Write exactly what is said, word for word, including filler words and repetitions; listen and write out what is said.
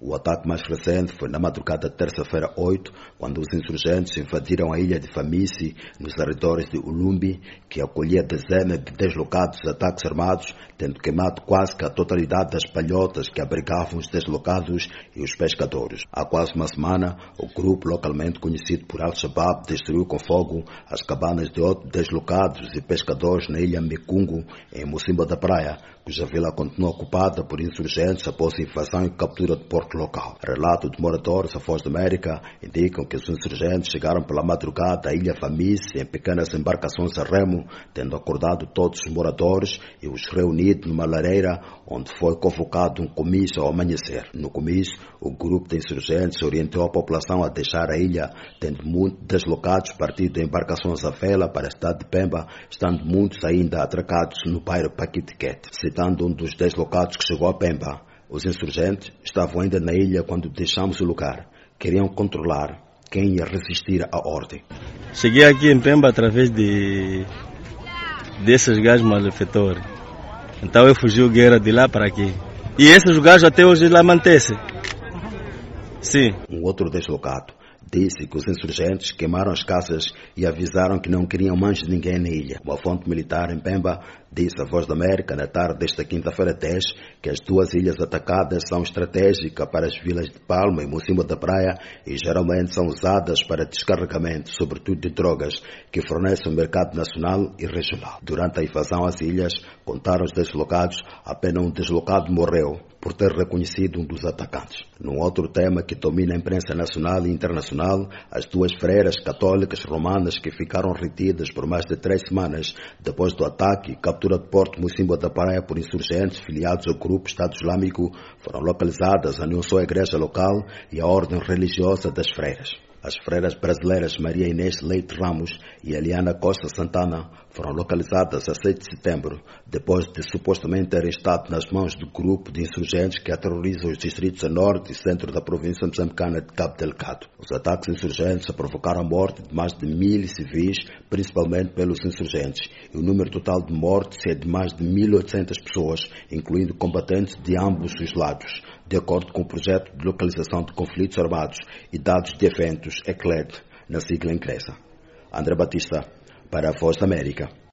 O ataque mais recente foi na madrugada de terça-feira oito, quando os insurgentes invadiram a ilha de Famici, nos arredores de Ulumbi, que acolhia dezenas de deslocados de ataques armados, tendo queimado quase que a totalidade das palhotas que abrigavam os deslocados e os pescadores. Há quase uma semana, o grupo localmente conhecido por Al-Shabaab destruiu com fogo as cabanas de outros deslocados e pescadores na ilha Mecungo, em Mocimboa da Praia, cuja vila continua ocupada por insurgentes após a invasão e captura de porto local. Relato de moradores da Voz da América indicam que os insurgentes chegaram pela madrugada à ilha Famici em pequenas embarcações a remo, tendo acordado todos os moradores e os reunido numa lareira onde foi convocado um comício ao amanhecer. No comício, o grupo de insurgentes orientou a população a deixar a ilha, tendo muitos deslocados partido de embarcações à vela para a cidade de Pemba, estando muitos ainda atracados no bairro Paquitiquete. Citando um dos deslocados que chegou a Pemba, os insurgentes estavam ainda na ilha quando deixamos o lugar. Queriam controlar quem ia resistir à ordem. Cheguei aqui em Pemba através de desses gajos malefeitores. Então eu fugi o guerra de lá para aqui. E esses gajos até hoje lá mantêm-se. Sim. Um outro deslocado disse que os insurgentes queimaram as casas e avisaram que não queriam mais ninguém na ilha. Uma fonte militar em Pemba disse à Voz da América na tarde desta quinta-feira dez que as duas ilhas atacadas são estratégicas para as vilas de Palma e Mocimboa da Praia e geralmente são usadas para descarregamento, sobretudo de drogas, que fornecem o mercado nacional e regional. Durante a invasão às ilhas, contaram os deslocados, apenas um deslocado morreu por ter reconhecido um dos atacantes. Num outro tema que domina a imprensa nacional e internacional, as duas freiras católicas romanas que ficaram retidas por mais de três semanas depois do ataque e captura de Porto Mocimboa da Praia por insurgentes filiados ao grupo Estado Islâmico foram localizadas a União Igreja Local e a Ordem Religiosa das Freiras. As freiras brasileiras Maria Inês Leite Ramos e Eliana Costa Santana foram localizadas a seis de setembro, depois de supostamente terem estado nas mãos do grupo de insurgentes que aterrorizam os distritos a norte e centro da província moçambicana de Cabo Delgado. Os ataques insurgentes provocaram a morte de mais de mil civis, principalmente pelos insurgentes, e o número total de mortes é de mais de mil e oitocentas pessoas, incluindo combatentes de ambos os lados, de acordo com o projeto de localização de conflitos armados e dados de eventos, E C L E D, na sigla inglesa. André Batista, para a Voz da América.